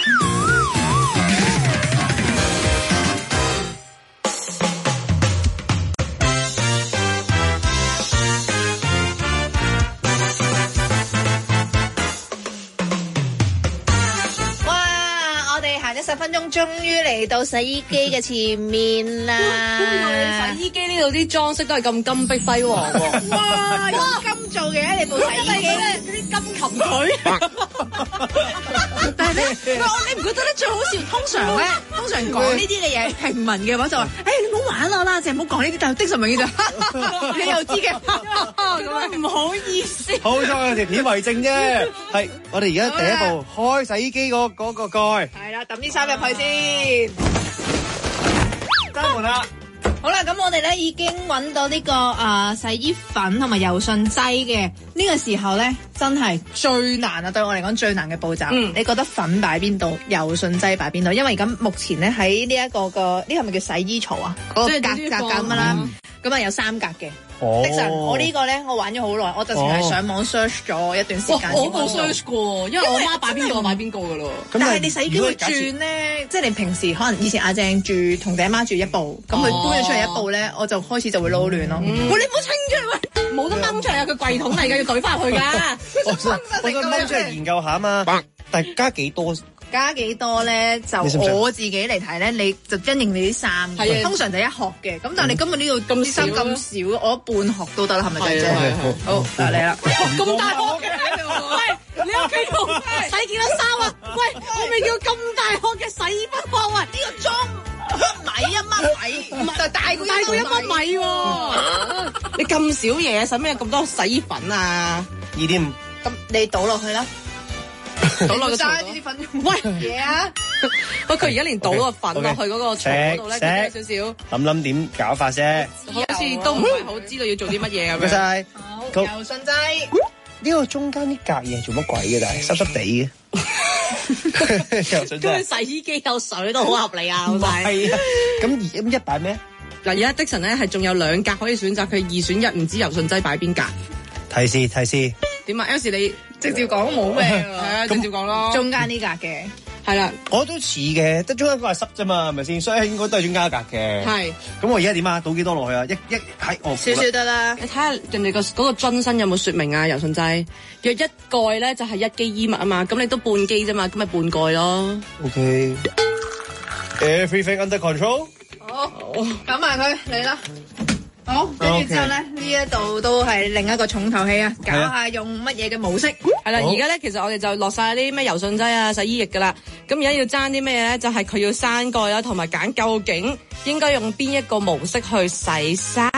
十分鐘終於嚟到洗衣機嘅前面啦！ 洗衣機呢度啲裝飾都係咁金碧輝煌喎！ 哇，用金做嘅你部洗衣機咧， 嗰啲金琴腿。 但係咧，你唔覺得咧最好笑？通常咧，通常講呢啲嘅嘢，平民嘅話就話：，誒你唔好玩我啦，淨係唔好講呢啲。但係的神明就，你又知嘅，咁唔好意思。 好彩有條片為證啫。係，我哋而家第一步開洗衣機嗰嗰個蓋。 係啦，抌啲衫入去先。 閂門啦。 好啦，咁我哋咧已經揾到呢、這個啊、呃、洗衣粉同埋柔順劑嘅，呢、這個時候咧真係最難啊！對我嚟講最難嘅步驟。嗯，你覺得粉擺邊度，柔順劑擺邊度？因為咁目前咧喺呢一個個呢係咪叫洗衣槽啊？嗰、那個格格咁啦，咁啊、嗯、有三格嘅。 哦、 的神，我個呢個咧我玩咗好耐，我就淨係上網 search 咗一段時間。 我冇 search 過，因為我媽擺邊個我擺邊個噶咯。 但係你洗衣機會轉咧，即係你平時可能以前阿鄭住同鄭媽住一部，咁佢搬咗出嚟一部咧，我就開始就會撈亂咯。喂，你唔好清出嚟喂，冇得掹出嚟啊！佢櫃桶嚟㗎，要懟翻入去㗎。 我想我想掹出嚟研究下啊嘛，但係加幾多？ 加幾多咧？就我自己嚟睇咧，你就因應你啲衫，通常就一殼嘅。咁但係你今日呢度咁衫咁少，我半殼都得啦，係咪姐姐？好，嚟嚟啦！ 咁大殼嘅，喂，你屋企用洗幾多衫啊？喂，我未叫咁大殼嘅洗衣粉喎，喂， 呢個裝米一蚊米，就大過大過一蚊米喎。你咁少嘢，使咩咁多洗衣粉啊？ 二點五。 咁你倒落去啦。 倒落個槽呢啲粉，喂嘢啊！ 喂，佢而家連倒個粉落去嗰個槽嗰度咧，加少少。 諗諗點搞法啫？ 好似都唔係好知道要做啲乜嘢咁樣。 唔該晒。 好，柔順劑。 呢個中間啲隔嘢係做乜鬼嘅？但係濕濕地嘅。柔順劑。 跟住洗衣機有水都好合理啊，老細。 係啊。咁二咁一擺咩？ 嗱，而家的神咧係仲有兩格可以選擇，佢二選一，唔知柔順劑擺邊格。 提示提示。 點啊？有時你直接講冇咩喎， 係啊，直接講咯。 中間呢格嘅係啦， 我都似嘅，得中間嗰個係濕啫嘛，係咪先？所以應該都係中間一格嘅。係。咁我而家點啊？倒幾多落去啊？一一係我少少得啦。 你睇下人哋個嗰個樽身有冇説明啊？柔順劑約一蓋咧就係一機衣物啊嘛，咁你都半機啫嘛，咁咪半蓋咯。 OK。Everything under control。 好，搞埋佢嚟啦。好，跟住之後咧，呢一度都係另一個重頭戲啊！搞下用乜嘢嘅模式？ 係啦，而家咧其實我哋就落晒啲咩柔順劑啊、洗衣液噶啦。咁而家要爭啲咩咧？就係、是、佢要閂蓋啦，同埋揀究竟應該用邊一個模式去洗衫。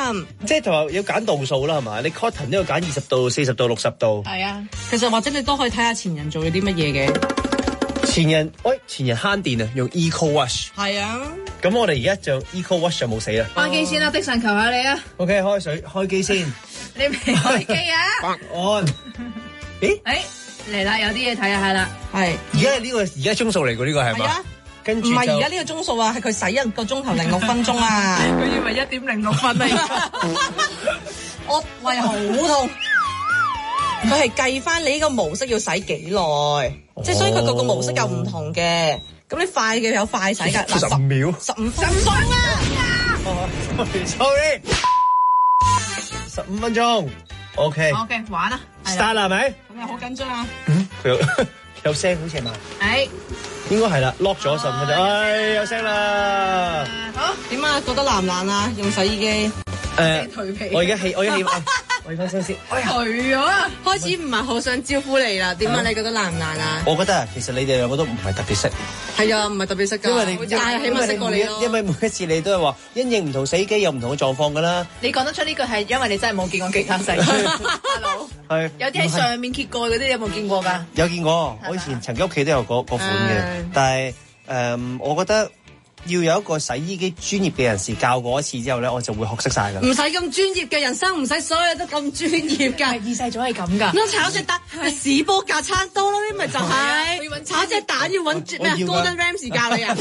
啱。 即係同埋要揀度數啦，係嘛？你 cotton 都要揀二十度、四十度、六十度。 係啊， 其實或者你都可以睇下前人做咗啲乜嘢嘅。 前人，喂，前人慳電啊，用 Eco Wash。 係啊。咁我哋而家就 Eco Wash 就冇死啦。 開機先啦，的神求下你啊。 OK， 開水，開機先。 你未開機啊？ 按。咦？ 誒嚟啦，有啲嘢睇下係啦。 係。 而家係呢個而家鐘數嚟㗎，呢個係嘛？跟住唔係而家呢個鐘數啊，係佢洗一個鐘頭零六分鐘啊！ 佢以為一點零六分啊！ 我胃好痛。佢係計翻你呢個模式要洗幾耐，哦、即係所以佢個個模式又唔同嘅。咁你快嘅有快洗㗎， 十五秒， 十五分鐘啊！ 哦 ，sorry， 十五分鐘 ，OK，OK，、 okay. okay, 玩啦 ，start 啦係咪？ 咁又好緊張啊！ 嗯，佢有有聲好似係嘛？ 係。 應該係啦 ，lock 咗十五分鐘，唉，有聲啦。 好點啊？覺得難唔難啊？用洗衣機？ 誒， 頹皮。 我而家起，我而家起，我而家先先。 頹咗啊！ 開始唔係好想招呼你啦。點啊？你覺得難唔難啊？ 我覺得啊，其實你哋兩個都唔係特別識。 係啊，唔係特別識㗎。因為你，但係起碼識過你咯。 因為每一次你都係話因應唔同洗衣機有唔同嘅狀況㗎啦。 你講得出呢句係因為你真係冇見過其他洗衣機。Hello。係。有啲喺上面揭過嗰啲，有冇見過㗎？ 有見過，我以前曾經屋企都有嗰嗰款嘅，但係。誒、um，我覺得要有一個洗衣機專業嘅人士教過一次之後咧，我就會學識晒㗎。唔使咁專業嘅人生，唔使所有都咁專業㗎。 二世祖係咁㗎。 我炒隻蛋，士波架餐多咯，呢咪就係、是。炒隻蛋要揾咩 Gordon Ramsay 教你啊！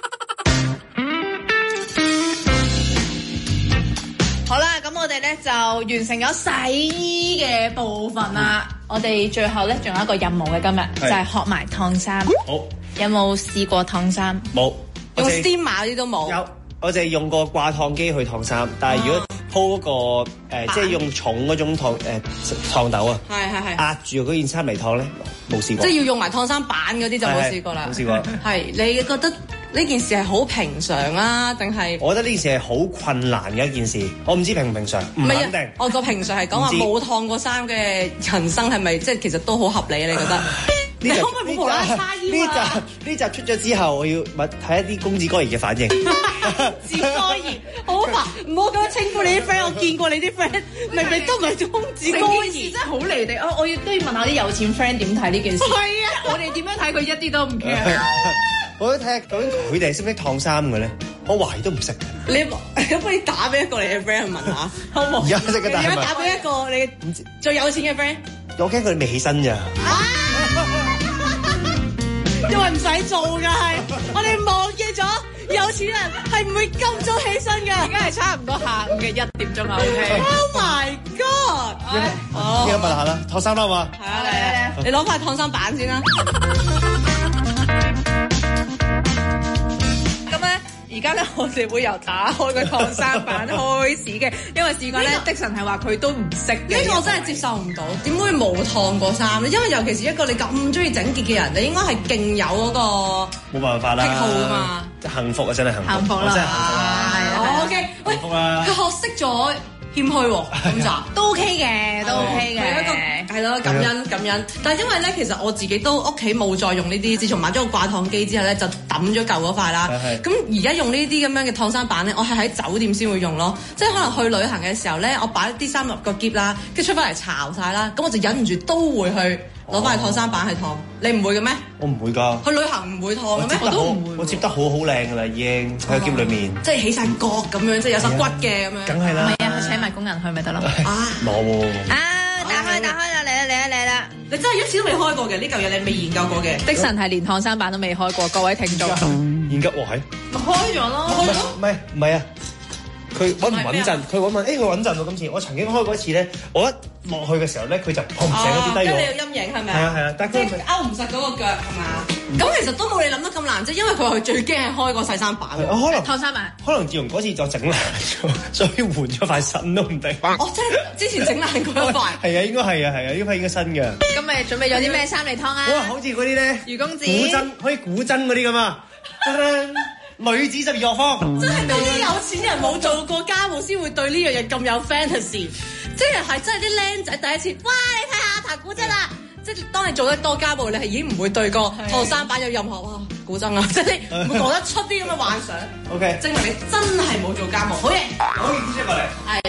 好啦，咁我哋咧就完成咗洗衣嘅部分啦。我哋最後咧仲有一個任務嘅今日，就係、是、學埋燙衫。好。有冇試過燙衫？冇， 用 steamer 啲都冇。 有，我就係用過掛燙機去燙衫，但係如果鋪嗰、那個誒，即、呃、係、就是、用重嗰種燙誒燙斗啊，係係係壓住嗰件衫嚟燙咧，冇試過。即係要用埋燙衫板嗰啲就冇試過啦。冇試過。係你覺得呢件事係好平常啊，定係？我覺得呢件事係好困難嘅一件事，我唔知平唔平常，唔肯定。我個平常係講話冇燙過衫嘅人生係咪即係其實都好合理啊？你覺得？你可唔可以冇無啦啦差異啊？呢集呢集出咗之後，我要問睇一啲公子哥兒嘅反應。子哥兒好煩，唔好咁樣稱呼你啲 friend。我見過你啲 friend，明明都唔係公子哥兒，真係好離地啊！我要都要問下啲有錢 friend 點睇呢件事。係啊，我哋點樣睇佢一啲都唔 care。我都睇下究竟佢哋識唔識燙衫嘅咧？我懷疑都唔識。你咁不如打俾一個你嘅 friend 去問下，好唔好？而家識嘅，但係打俾一個你最有錢嘅 friend。我驚佢哋未起身咋。因為唔使做㗎，係我哋忘記咗有錢人係唔會咁早起身㗎。而家係差唔多下午嘅一點鐘啊。OK。Oh my god！好，依家問下啦，燙衫啦嘛。係啊，嚟嚟嚟，你攞塊燙衫板先啦。咁咧，而家咧我哋會由打開個燙衫板開始嘅，因為事關咧，的神係話佢都唔識嘅。呢個我真係接受唔到，點會冇燙過衫咧？因為尤其是一個你咁中意整潔嘅人，你應該係勁有嗰個冇辦法啦癖好㗎嘛。幸福啊，真係幸福，幸福啦，真係幸福啦。係啊 ，OK，喂，佢學識咗謙虛喎，咁就都 OK 嘅，都 OK 嘅。係一個係咯，感恩感恩。但係因為咧，其實我自己都屋企冇再用呢啲，自從買咗個掛燙機之後咧，就抌咗舊嗰塊啦。咁而家用呢啲咁樣嘅燙衫板咧，我係喺酒店先會用咯。即係可能去旅行嘅時候咧，我擺啲衫入個篋啦，跟住出翻嚟巢晒啦，咁我就忍唔住都會去攞翻去燙衫板去燙。你唔會嘅咩？我唔會㗎。去旅行唔會燙嘅咩？我都唔會。我接得好好靚㗎啦，已經喺個篋裏面。即係起晒角咁樣，即係有手骨嘅咁樣。梗係啦。唔係啊，佢請埋工人去咪得咯。啊！冇喎。啊！打開打開啦！嚟啦嚟啦嚟啦！你真係一次都未開過嘅呢嚿嘢，你未研究過嘅。的神係連燙衫板都未開過，各位聽眾。研究喎係。咪開咗咯。開咗。唔係唔係啊！佢穩唔穩陣？佢穩唔穩？誒，我穩陣喎！今次我曾經開過一次咧，我一落去嘅時候咧，佢就砰成個跌低咗。跟住你有陰影係咪？係啊係啊，但係佢勾唔實嗰個腳係嘛？咁其實都冇你諗得咁難啫，因為佢話佢最驚係開個細衫板。可能燙衫板。可能自從嗰次就整爛咗，所以換咗塊新都唔定。哦，即係之前整爛嗰一塊。係啊，應該係啊係啊，呢塊應該新嘅。咁咪準備咗啲咩衫嚟燙啊？哇，好似嗰啲咧，魚公子、古箏，可以古箏嗰啲咁啊！女子十二樂坊，真係對啲有錢人冇做過家務先會對呢樣嘢咁有 fantasy，即係係真係啲僆仔第一次，哇！你睇下彈古箏啦，即係當你做得多家務，你係已經唔會對個燙衫板有任何哇古箏啊，即係你唔會講得出啲咁嘅幻想。OK，證明你真係冇做家務，好嘢，好，接住過嚟，係。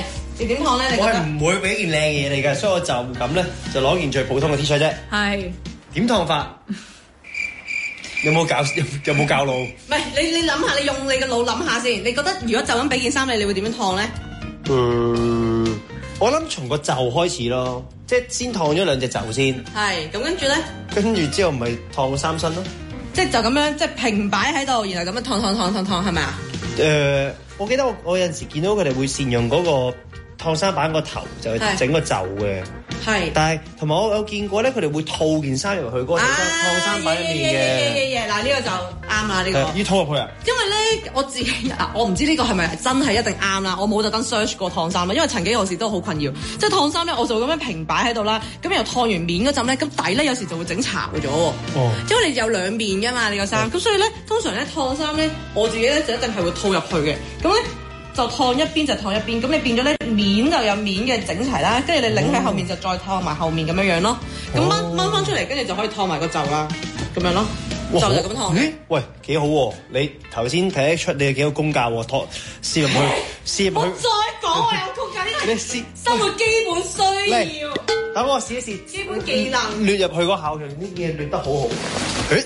點燙咧？你覺得？ 我係唔會俾件靚嘢嚟嘅，所以我就咁咧，就攞件最普通嘅 T 恤啫。 係點燙法？有冇教有有冇教路？ 唔係你你諗下，你用你嘅腦諗下先。你覺得如果就咁俾件衫你，你會點樣燙咧？ 嗯，我諗從個袖開始咯，即係先燙咗兩隻袖先。 係咁跟住咧？ 跟住之後咪燙三身咯。 即係就咁樣，即係平擺喺度，然後咁樣燙燙燙燙燙，係咪啊？ 誒、呃，我記得我我有陣時見到佢哋會善用嗰個燙衫板個頭，就去整個袖嘅。係。但係同埋我有見過咧，佢哋會套件衫入去嗰個燙衫板入面嘅。 嗱呢個就啱啦，呢個。 要套入去啊？ 因為咧，我自己啊，我唔知呢個係咪真係一定啱啦。我冇特登 search 過燙衫啦，因為曾經有時都好困擾。即係燙衫咧，我就咁樣平擺喺度啦。咁又燙完面嗰陣咧，咁底咧有時就會整巢咗喎。哦。因為你有兩面㗎嘛，你個衫。咁所以咧，通常咧燙衫咧，我自己咧就一定係會套入去嘅。咁咧。就燙一邊就燙一邊，咁你變咗咧面就有面嘅整齊啦，跟住你擰喺後面就再燙埋後面咁樣樣咯，咁掹掹翻出嚟，跟住就可以燙埋個袖啦，咁樣咯，袖就咁燙。 咦？喂，幾好喎！你頭先睇得出你有幾個功架喎，燙試入去，試入去。 我再講我有功架，呢個係生活基本需要。 等我試一試。 基本技能。 掠入去嗰下，呢嘢掠得好好。誒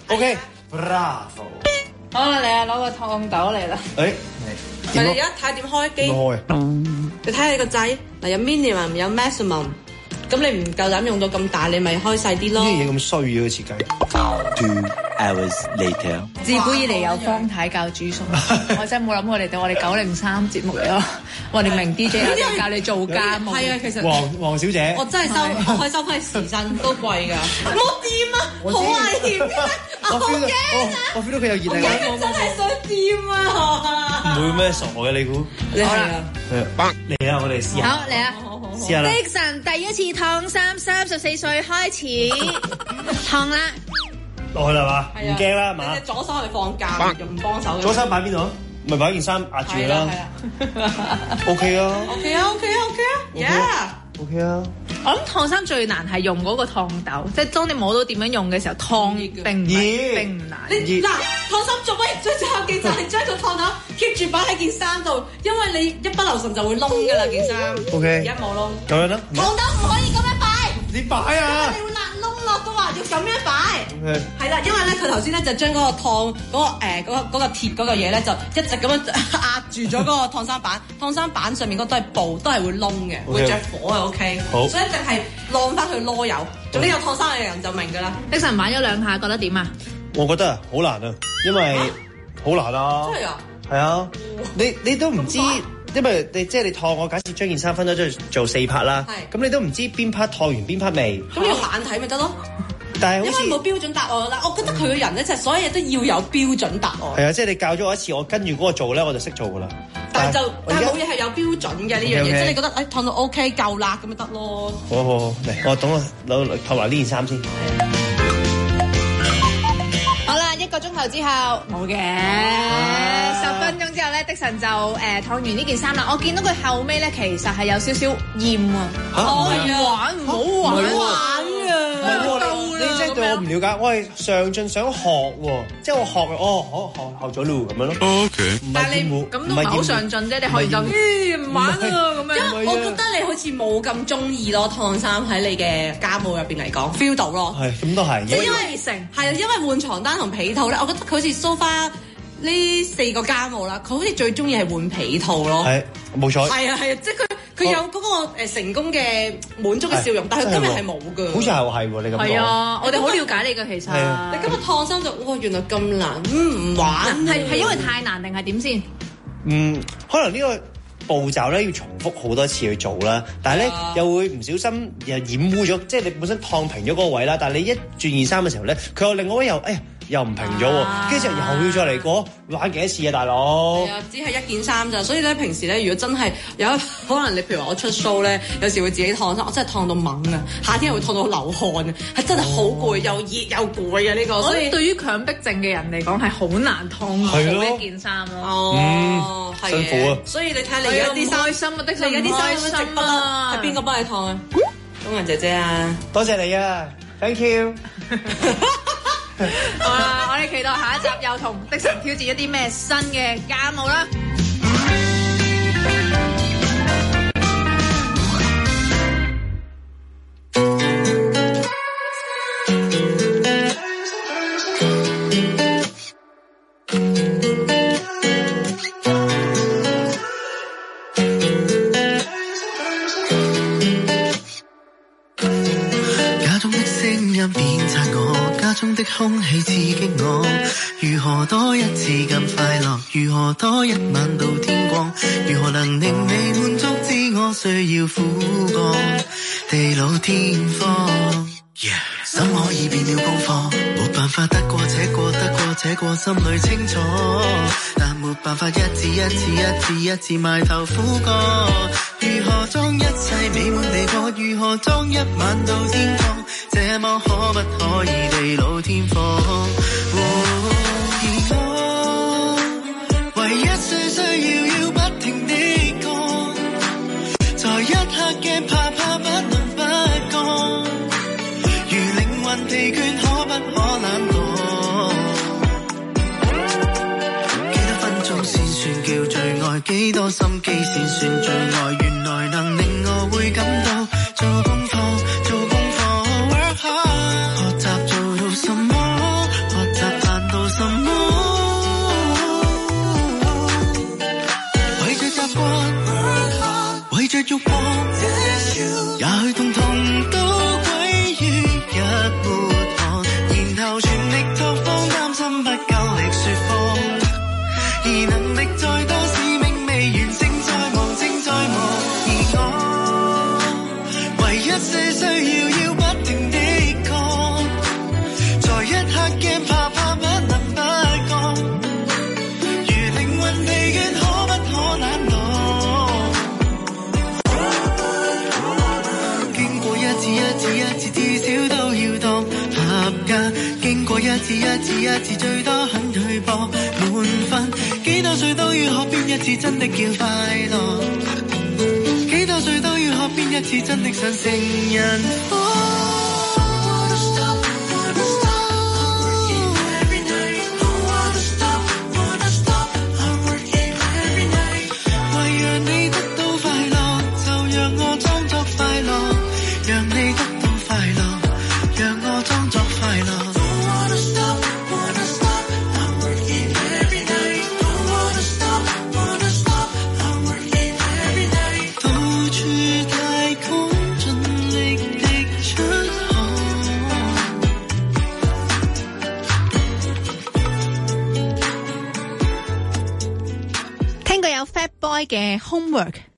，OK，Bravo。 好啦，嚟啊，攞個燙斗嚟啦。誒，嚟。你而家睇點開機？開。你睇下你個掣，嗱有 minimum 有 maximum， 咁你唔夠膽用到咁大，你咪開細啲咯。呢啲嘢咁衰嘅個設計。 Two hours later。 自古以嚟有方太教煮餸，我真係冇諗過你哋我哋九零三節目嚟咯。我哋明 D J 有教你做家務。係啊，其實。黃黃小姐。我真係收，我可以收翻時薪都貴㗎。冇掂啊，好危險啊！我好驚啊！ 我 feel 到佢有熱力。 我真係想掂啊！ 唔會咩傻嘅你估？ 你係啊？ 嚟啊！我哋試下。 好嚟啊！ 試下啦。 Dixon第一次燙衫，三十四歲開始燙啦。 落去啦嘛，唔驚啦嘛。 你隻左手係放假，又唔幫手嘅。 左手擺邊度？咪擺件衫壓住啦。O K 啊。O K 啊 ，O K 啊 ，O K 啊 ，Yeah。O K 啊。 我諗燙衫最難係用嗰個燙斗，即係當你摸到點樣用嘅時候，燙並唔並唔難。 你嗱燙衫做乜？最最後件就係將個燙斗 keep 住擺喺件衫度，因為你一不留神就會窿㗎啦件衫。 O K。 而家冇窿。 咁樣啦。 燙斗唔可以咁樣擺。 你擺啊！ 你會爛窿咯，都話要咁樣擺。 Okay。 係啦，因為咧佢頭先咧就將嗰個燙嗰個誒嗰個嗰個鐵嗰個嘢咧就一直咁樣壓住咗嗰個燙衫板，燙衫板上面嗰都係布，都係會窿嘅，會着火嘅。O K。好。所以一定係晾翻佢囉柚。總之有燙衫嘅人就明㗎啦。Dixon玩咗兩下，覺得點啊？ 我覺得啊，好難啊，因為好難啊。真係啊？係啊，你你都唔知。因為你即係你燙，我假設將件衫分咗做做四 part 啦，咁你都唔知邊 part 燙完邊 part 未，咁你用眼睇咪得咯。但係好似因為冇標準答案啦，我覺得佢個人咧就係所有嘢都要有標準答案。係啊，即係你教咗我一次，我跟住嗰個做咧，我就識做噶啦。但係就但係冇嘢係有標準嘅呢樣嘢，即係你覺得誒燙到 OK 夠啦咁咪得咯。好好好，嚟我等我攞攞埋呢件衫先。 好啦，一個鐘頭之後冇嘅，十分鐘之後咧，Dixon就誒燙完呢件衫啦。我見到佢後尾咧，其實係有少少厭啊。我玩唔好玩，唔好玩啊！ 你即係對我唔了解，我係上進想學喎，即係我學哦，好學學咗咯咁樣咯。O K， 但係你咁都唔係好上進啫，你可以就咦唔玩啊咁樣。 因為我覺得你好似冇咁中意咯，燙衫喺你嘅家務入邊嚟講 feel 到咯。係咁都係，因為熱誠係啊，因為換床單同被套咧，我覺得佢好似 so far 呢四個家務啦，佢好似最中意係換被套咯。係冇錯。係啊係啊，即係佢。佢有嗰個誒成功嘅滿足嘅笑容，但係佢今日係冇㗎。好似係係喎，你咁講。係啊，我哋好了解你㗎，其實。你今日燙衫就哇，原來咁難，嗯唔玩。 係係因為太難定係點先？ 嗯，可能呢個步驟咧要重複好多次去做啦，但係咧又會唔小心又染污咗，即係你本身燙平咗嗰個位啦，但係你一轉件衫嘅時候咧，佢又另外一又，哎呀又唔平咗喎，跟住又要再嚟過，玩幾多次啊大佬？係啊，只係一件衫咋，所以咧平時咧如果真係有一可能你譬如話我出 show 咧，有時會自己燙衫，我真係燙到猛啊！夏天係會燙到流汗啊，係真係好攰，又熱又攰啊呢個。所以對於強迫症嘅人嚟講係好難燙好一件衫咯。哦，係辛苦啊！所以你睇下你而家啲衫，開心啊！的，你而家啲衫咁直啦，係邊個幫你燙啊？工人姐姐啊，多謝你啊 ，thank you。 好啦，我哋期待下一集又同Dixon挑戰一啲咩新嘅家務啦。 音鞭策我，家中的空氣刺激我。如何多一次咁快樂？如何多一晚到天光？如何能令你滿足知我需要苦幹？地老天荒。Yeah. 心可以變了功課，沒辦法得過且過得過且過，心裏清楚，但沒辦法一次一次一次一次埋頭苦幹。如何裝一切美滿地過？如何裝一晚到天光？這麼可不可以地老天荒？哦，而我唯一需需要要不停地講，在一刻嘅怕怕不能不講。疲倦可不可懶惰？幾多分鐘先算叫最愛？幾多心機先算最愛？原來能令我會感到做功課，做功課 work hard， 學習做到什麼？學習辦到什麼？為着習慣 work hard， 為着慾望，也許痛痛都歸於一抹。全力拓荒，擔心不夠力說謊，而能力再多，使命未完成，再忙正在忙。而我唯一些需要要不停地講，在一刻驚怕怕不能不講，如靈魂疲倦可不可懶惰？經過一次一次一次，至少都要當合格。經過一次一次一次，最多肯去搏滿分。幾多歲都要學邊一次真的叫快樂，幾多歲都要學邊一次真的想成人科。 嘅 Homework